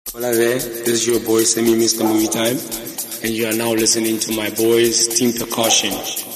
Hola there, this is your boy Semi Mr. Movie Time, and you are now listening to my boys Team Percussion.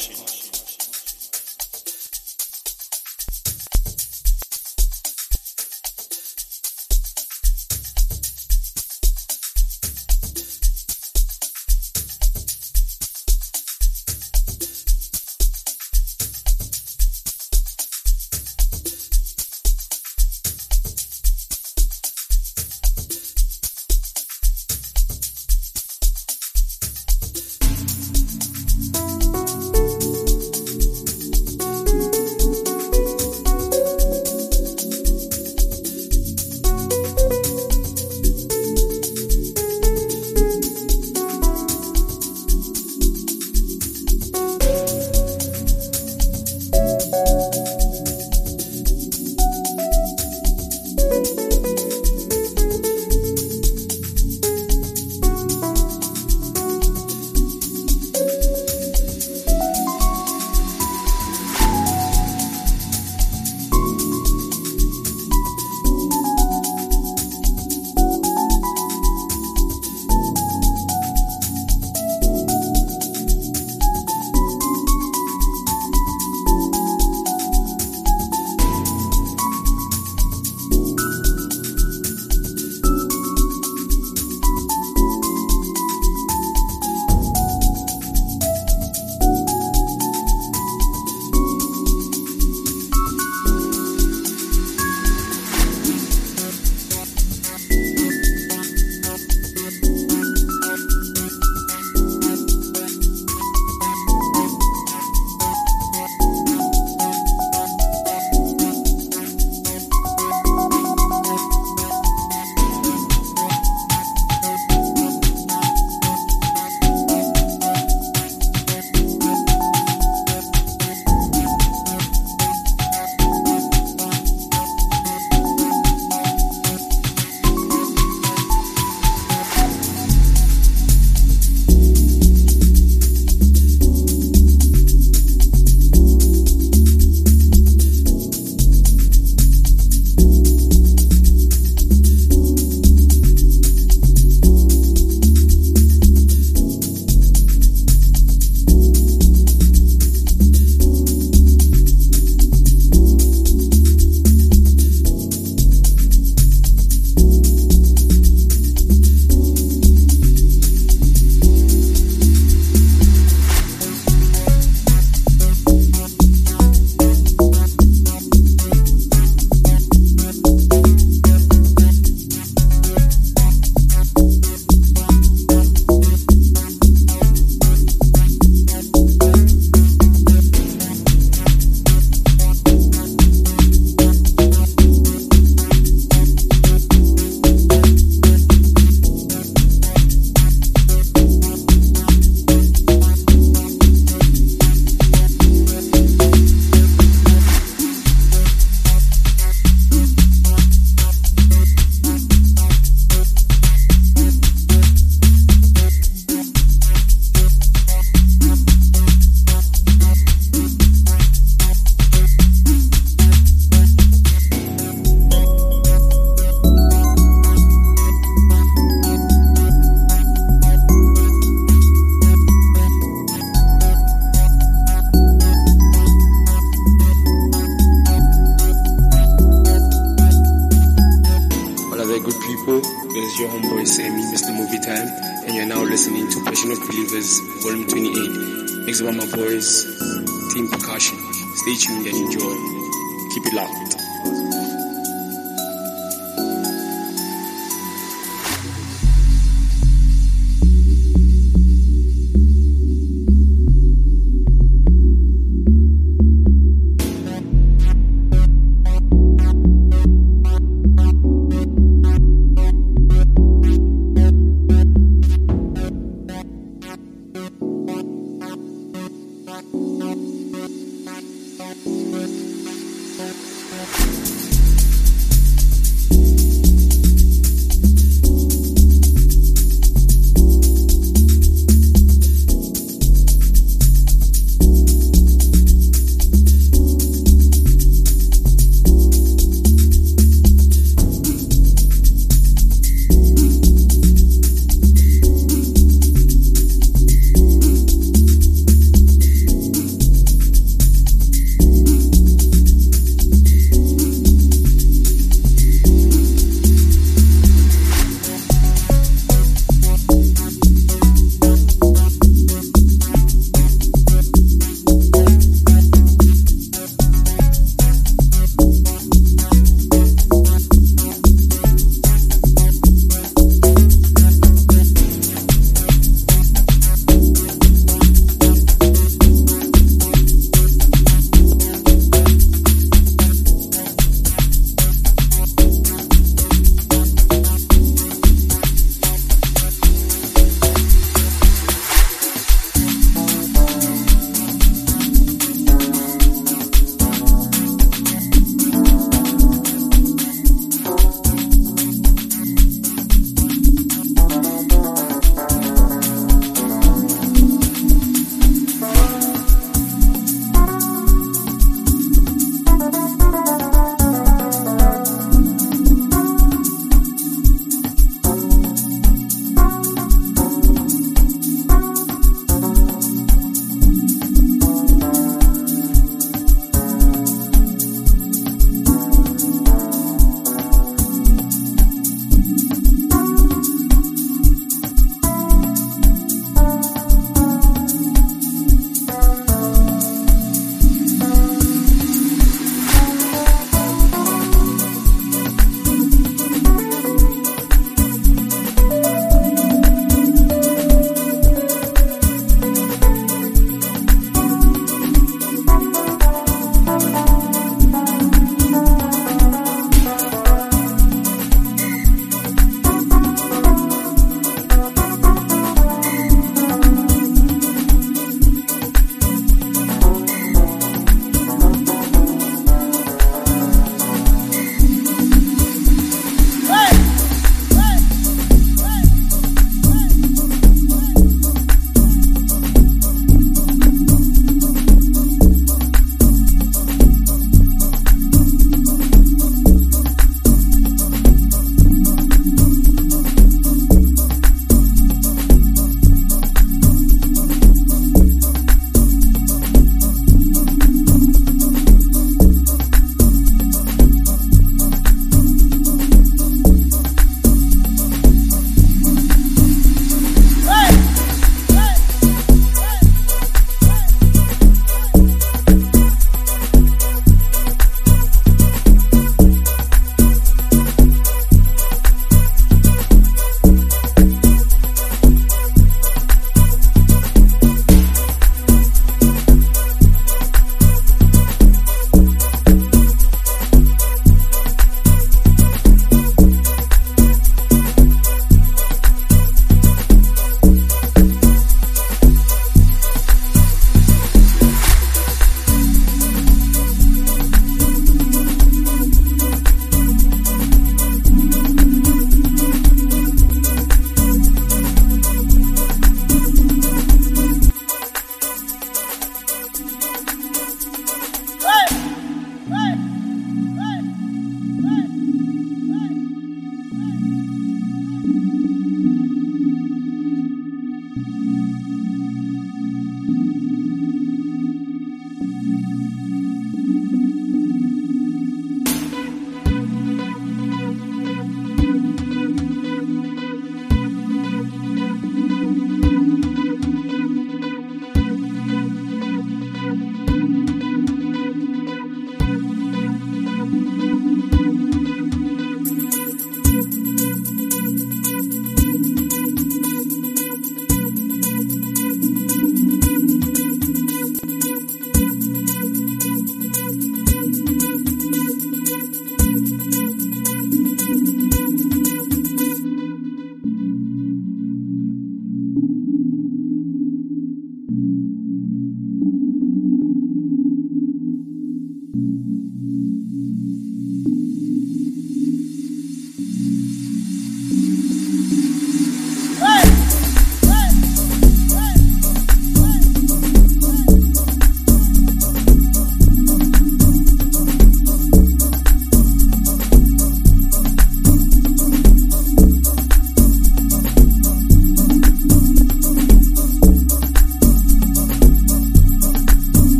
Good people, this is your homeboy Sammy, Mr. Movie Time, and you're now listening to Passion of Believers, Volume 28, mixed by my boys, Team Percussion. Stay tuned and enjoy. Keep it locked.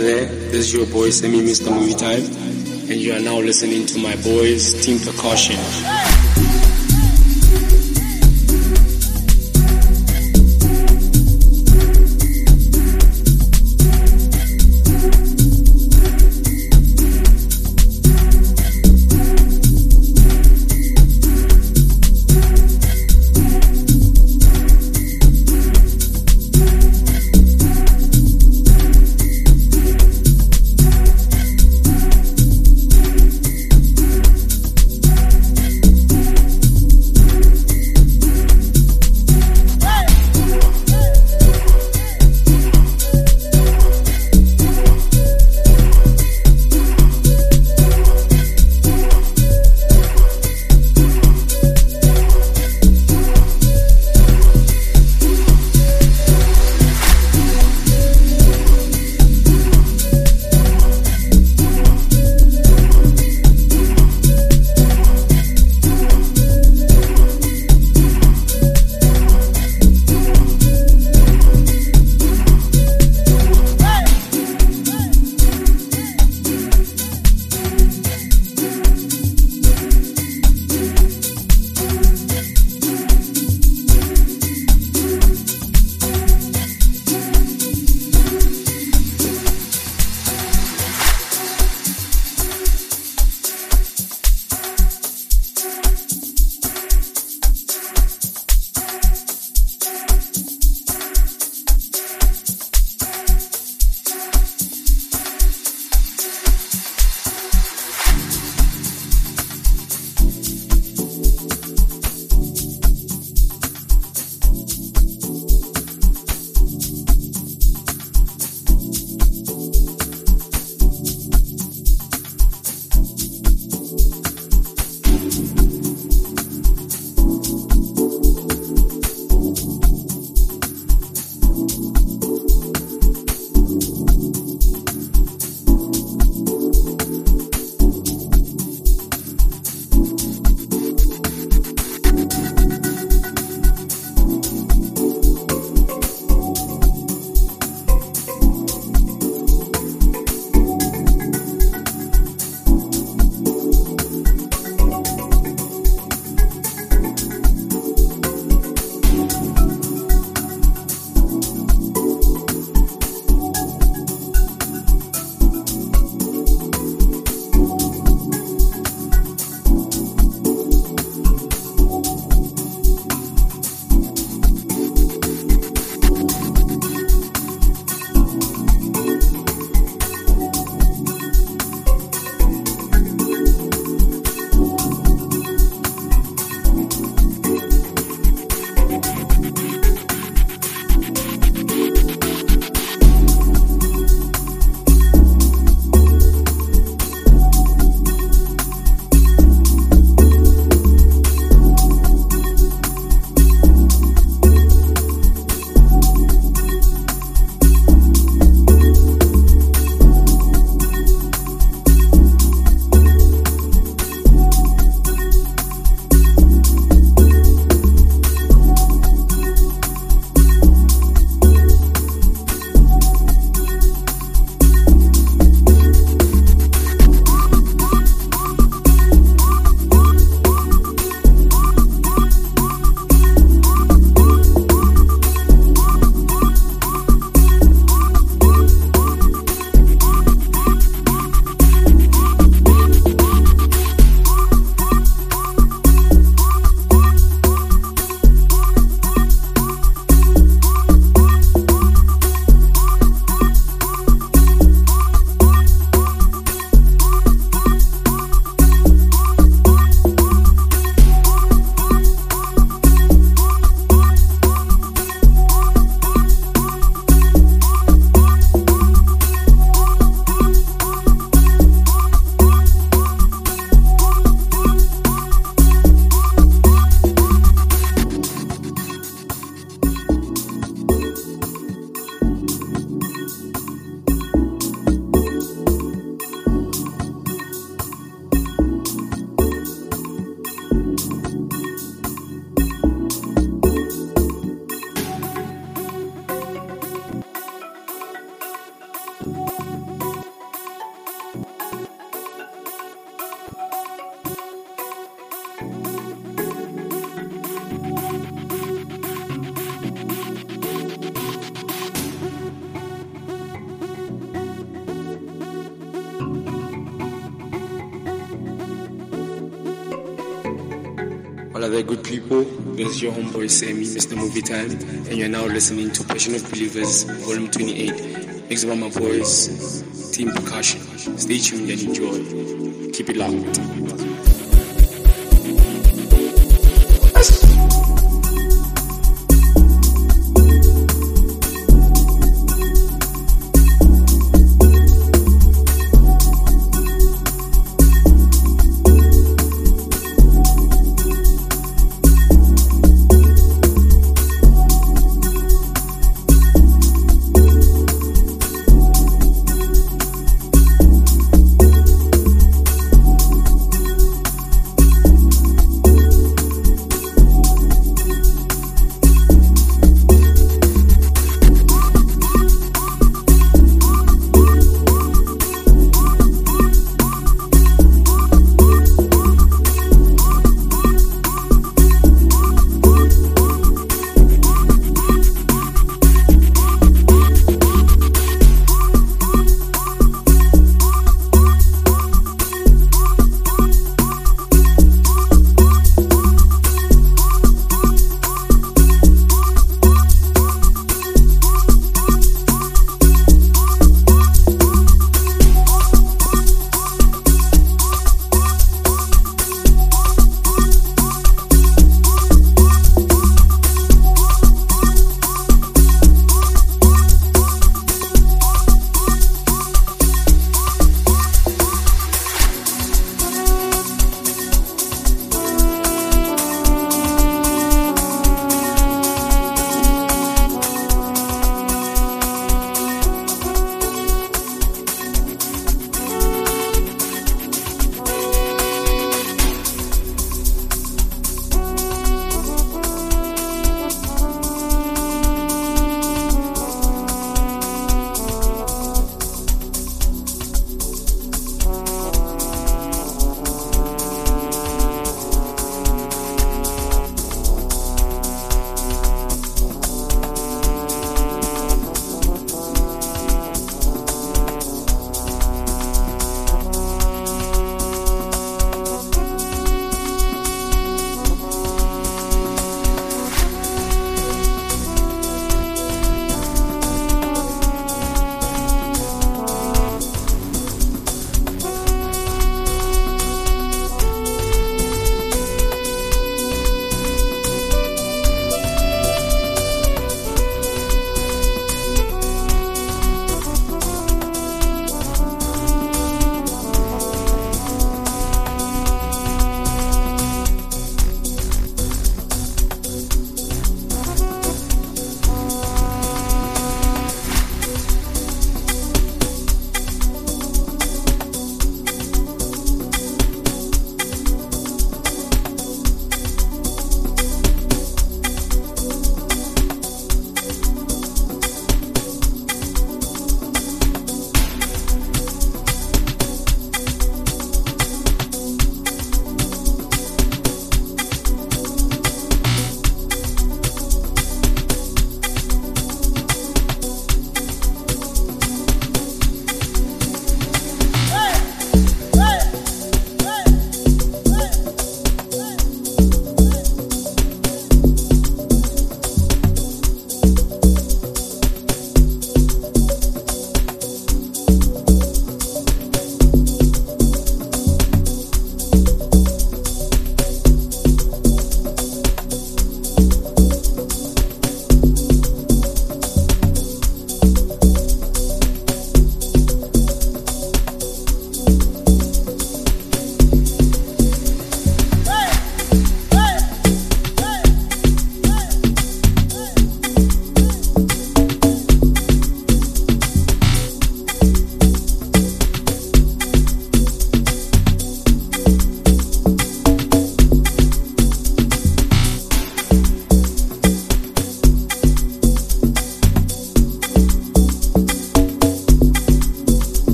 there, this is your boy Semi Mr. Movie Time, and you are now listening to my boys Team Percussion. All other good people, this is your homeboy Sammy, Mr. Movie Time, and you're now listening to Passion of Believers, Volume 28. Mixed by my boys, Team Percussion. Stay tuned and enjoy. Keep it locked.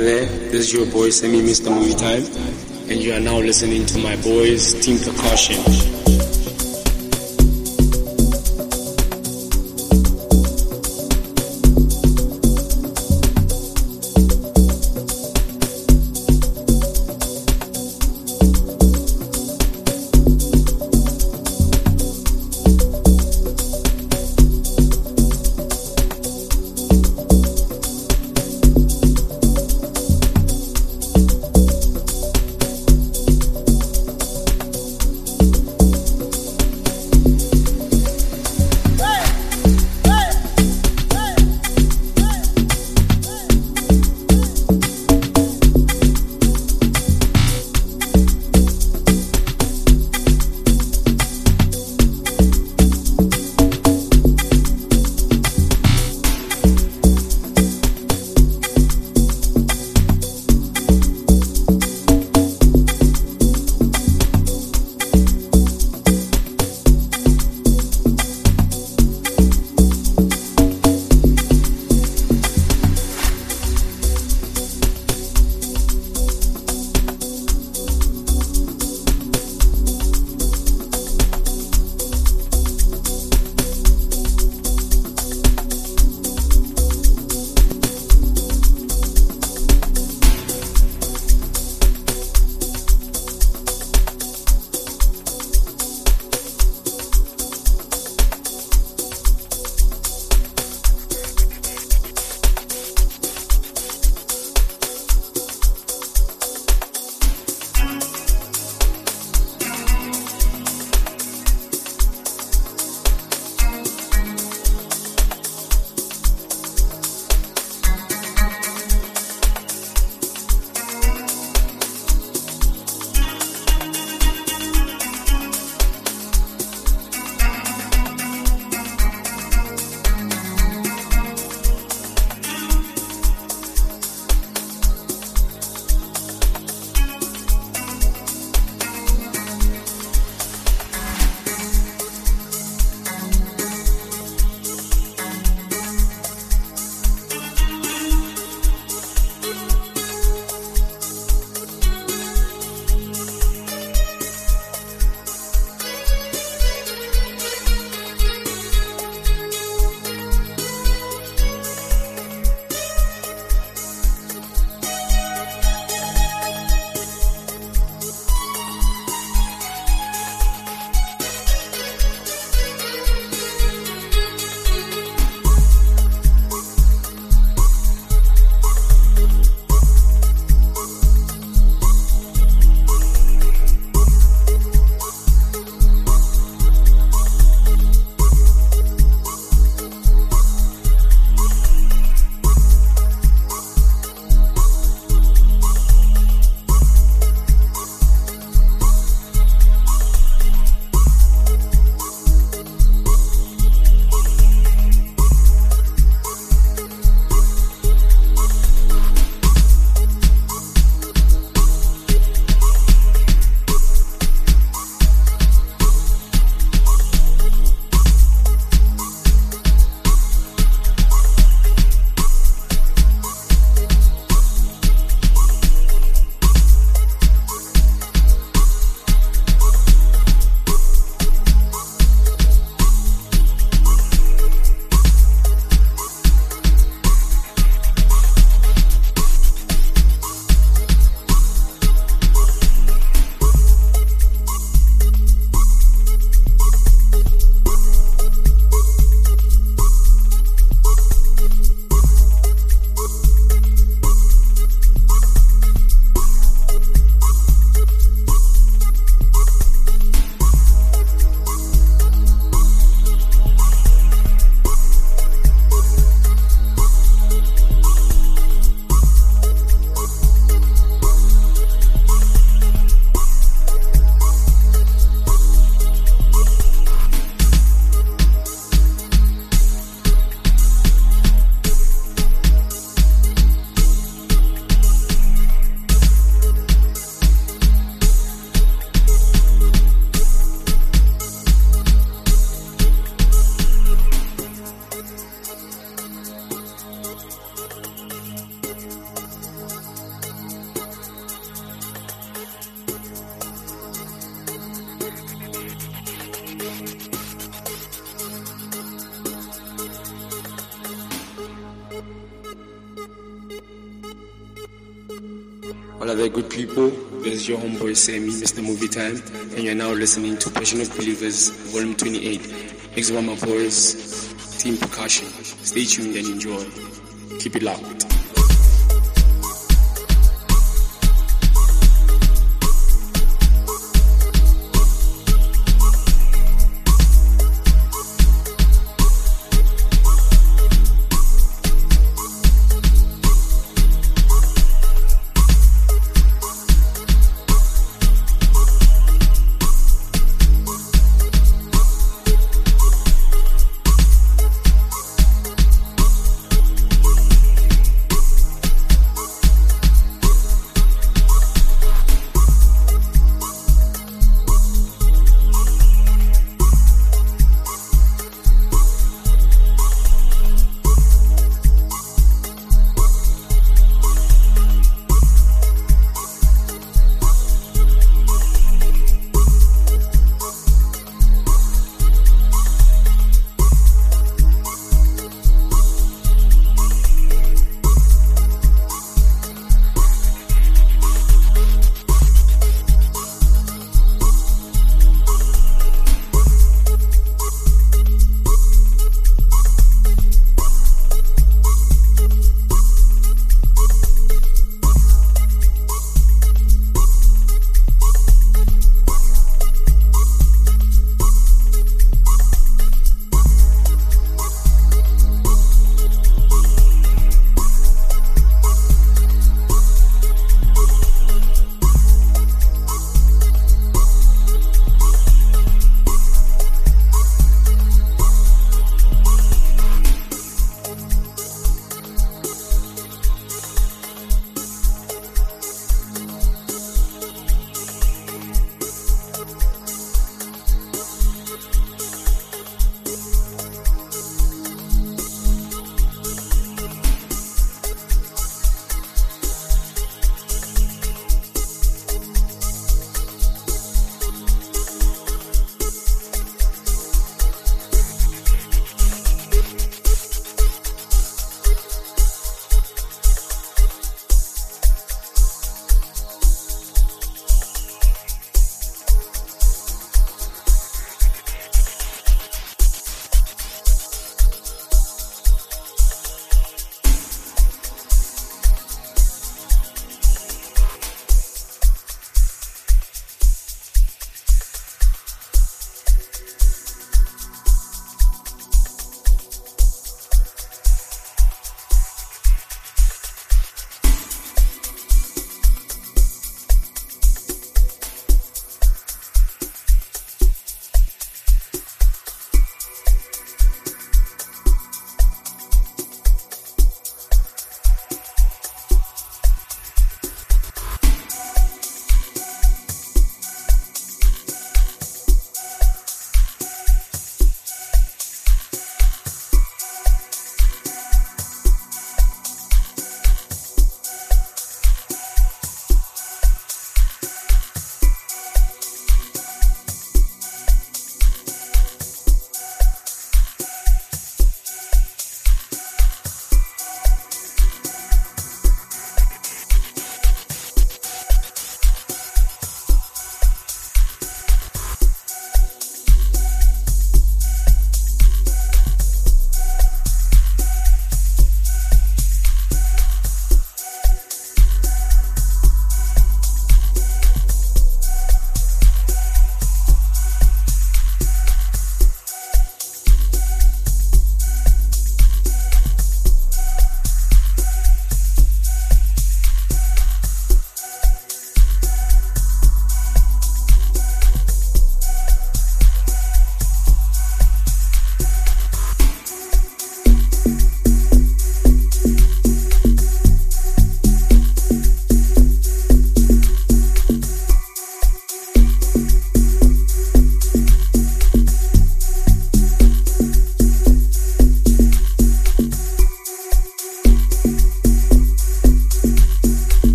there, this is your boy Semi Mr. Movie Time, and you are now listening to my boys Team Percussion. What are the good people? This is your homeboy Sammy, Mr. Movie Time, and you're now listening to Passion of Believers, Volume 28. Mixed by my boys, Team Percussion. Stay tuned and enjoy. Keep it locked.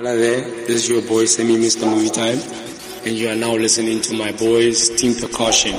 Hola there, this is your boy Semi Mr. Movie Time, and you are now listening to my boys Team Percussion.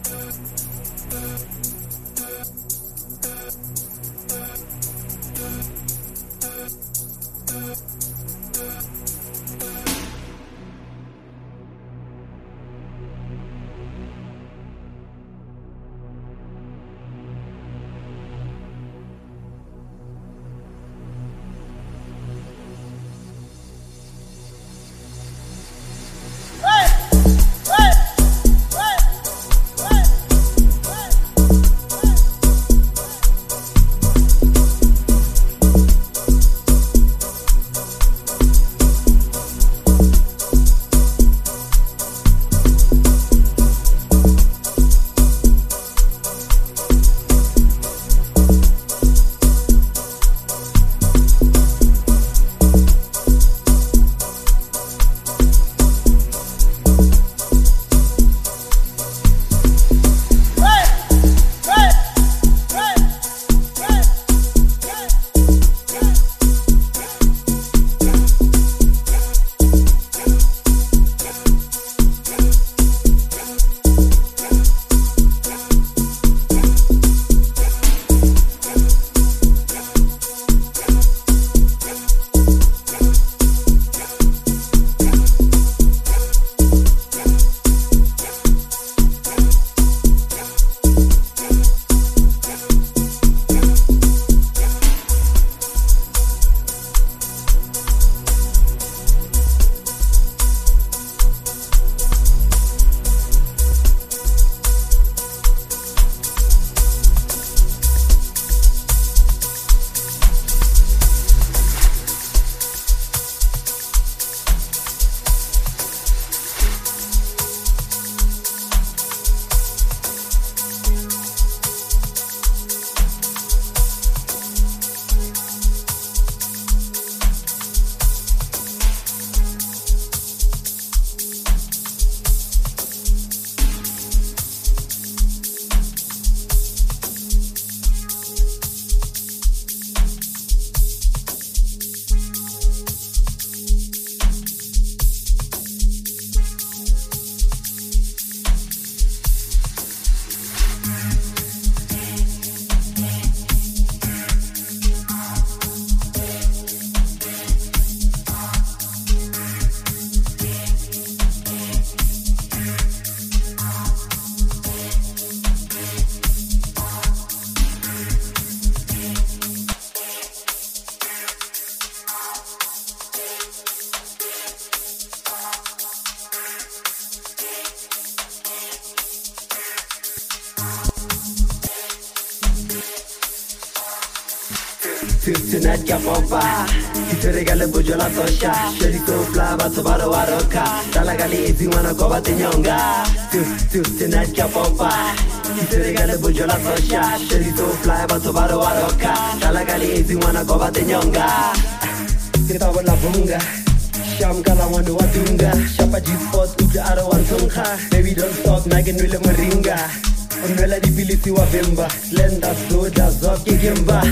Tonight kapompa Kiseregale bujo la tosha Sherito flava tobaro waroka Talagali ezi wana koba tenyonga Tonight kapompa Kiseregale bujo la tosha Sherito flava tobaro waroka Talagali ezi wana koba tenyonga Kitabo la bunga Sham kala wanu watunga Shapa G-spot uja ara wantunga Baby don't stop nagin wile moringa Unwela di bilisi wa bimba Lenda soda zoki gimba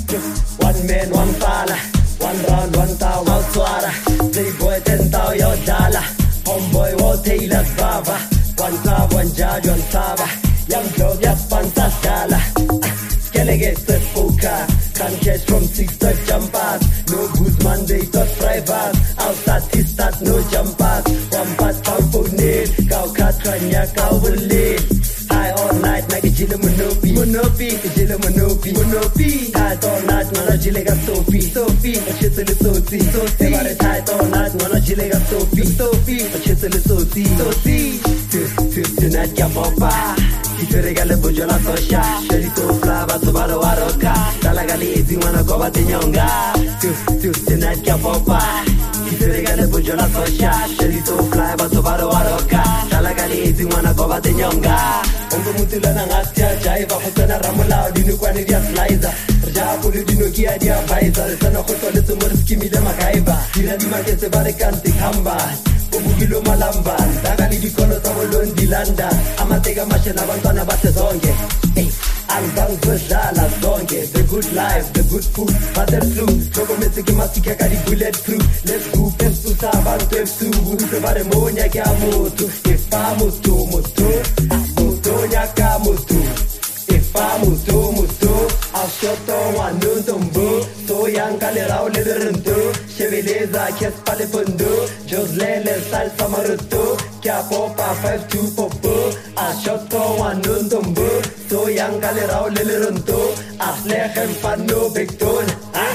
One man, one fala One round, one town, outswara Playboy, 10,000 yo dollar Homeboy, wo Taylor's baba One club, one judge, one saba Young dog, ya pantas gala Skellige, set poker Can't catch from 6 to jumpers No good Monday to Friday Outside, he start, no jumpers One part, cow for need Cow cut, kranya, cow will lead High all night, make it jile monopi jile monopi Tight all night, mana jile ga Sophie Achitele soti Ebare tight all night, mana jile ga Sophie Achitele soti Tonight kya bomba Kiseregale bujo la tosha Sherito flava tobaro waroka Talagali ezi wana koba tenyonga Tonight kya bomba Kiseregale bujo la tosha Sherito flava tobaro waroka Talagali ezi wana koba tenyonga Ongo mutula na ngatia jaiva Khotana ramulao dinu kwa nidia slicer Rja pulu dinu kia dia visor Sana khotole tumurski mida makaiba Dina di makese bare kanti kamba Ubugilo malamba Tagali di kono samolon di landa Amatega mashena bantwana bate zonge Albang bezala zonge The good life, the good food Mother flu Choco mesiki masika kari bulletproof Let's go pestu sabantu efsu Use bare monya kia moto Efa moto nyaka mutu Ifa mutu Ashoto wanu tumbu So yang kalerao lederuntu Cheveleza kes pale pundu Joslele salsa marutu Kya popa 5-2 popo Ashoto wanu tumbu So yang kalerao lederuntu Aslechem panu bekton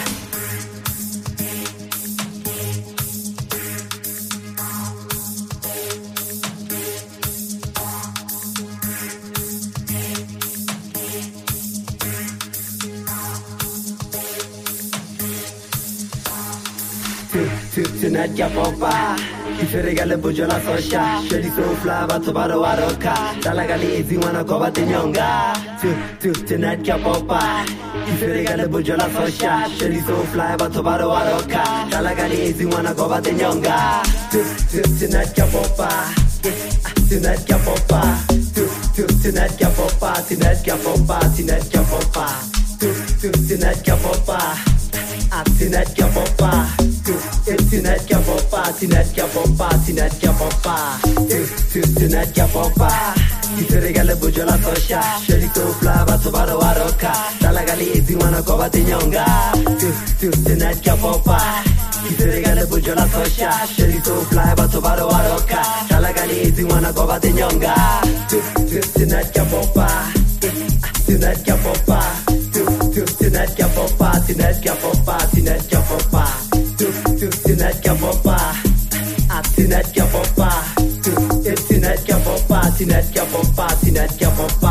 Tonight kya popa Ti fais régaler bojo la socha Shady souffla va trovare waroka Dalla galezi wana kova te nyonga Tonight kya popa Ti fais régaler bojo la socha Shady souffla va trovare waroka Dalla galezi wana kova te nyonga Tonight kya popa Tonight kya popa Tonight kya popa Tonight kya popa Tonight kya popa Tonight kya popa Tonight kya popa Tonight kya popa Tonight kya popa Tonight kya popa Tonight kya popa Ti fais régaler bojo la socha Shady souffla va trovare waroka Dalla galezi wana kova te nyonga Tonight kya popa Ti fais régaler bojo la socha Shady souffla va trovare waroka Dalla galezi wana kova te nyonga Tonight kya popa Tonight kya popa Tonight kya popa Tonight kya popa Tonight kya popa Tonight kya popa Tonight kya popa Tonight kya popa Tonight kya popa Tonight kya popa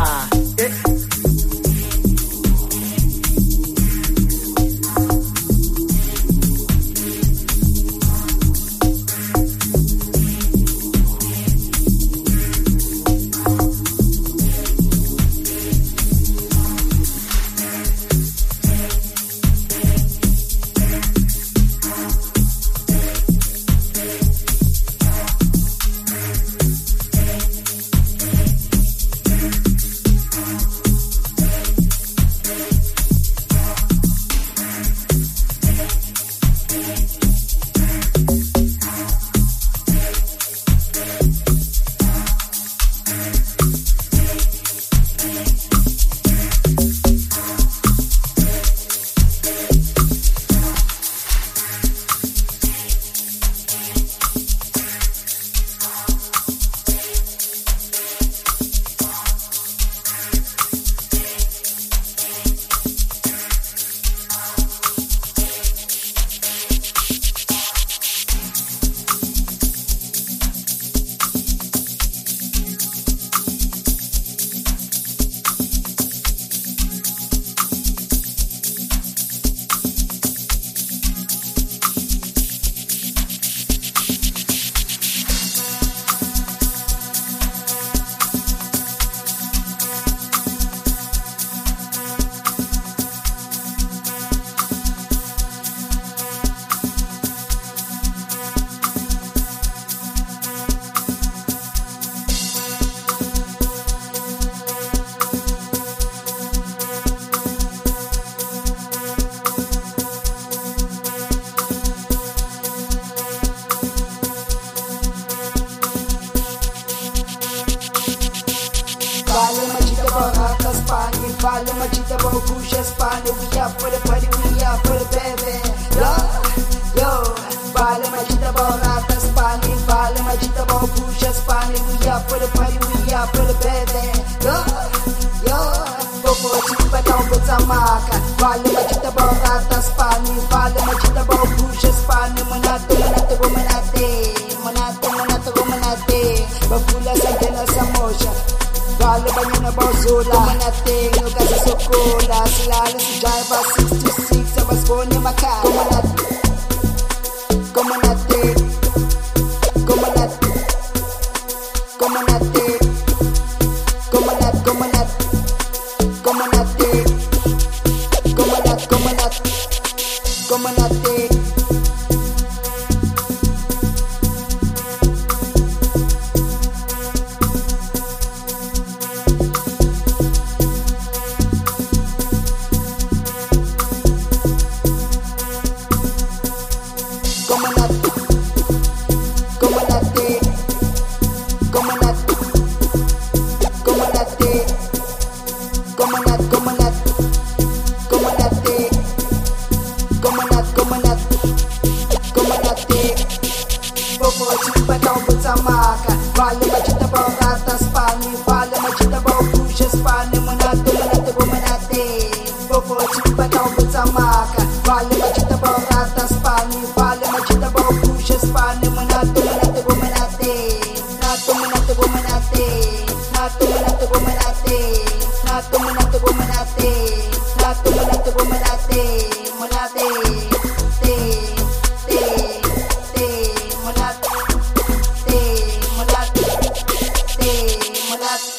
Vale machita, vamos push Spanish. We up for the party, we up for the baby. Yo, vale machita, vamos rata Spanish. Vale machita, vamos push Spanish. We up for the party, we up for the baby. Yo, popo chimba down with Zamaka. Vale machita, vamos rata Spanish. Vale machita, vamos push Spanish. Monate. Bafula sa jena sa motion. Vale banana basura Kumanating no kasi sukula Silala si Jaiva 626 Sa basbo niya maka Kumanating spani Monate, monate, bumanate Boko chimpa tau betamaka Vale macita bau rata spani Vale macita bau pusha spani Monate, monate, bumanate Nato, monate, bumanate Nato, monate, bumanate Nato, monate, bumanate Nato, monate, bumanate Monate, te, monate, monate, monate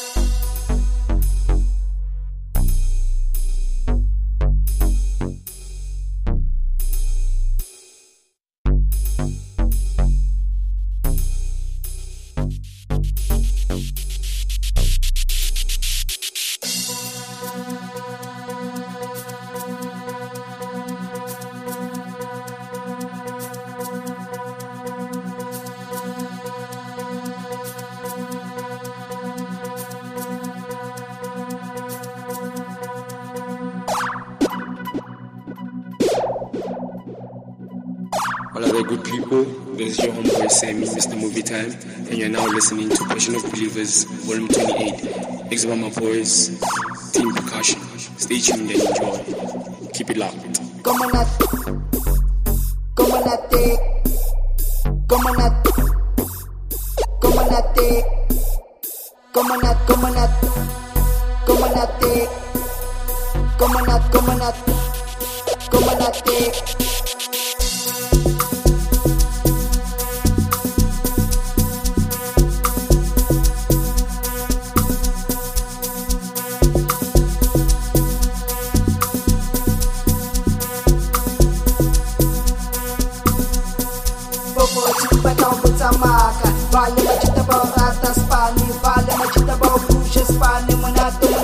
All other good people, this is your homeboy Sammy, Mr. Movie Time, and you're now listening to Passion of Believers, Volume 28. Mixed by my boys, Team Percussion. Stay tuned and enjoy. Keep it locked. Comandate, comandate, comandate, comandate, comandate, comandate, comandate, comandate, comandate. Vale macita bau rata spani Vale macita bau pusha spani Monate,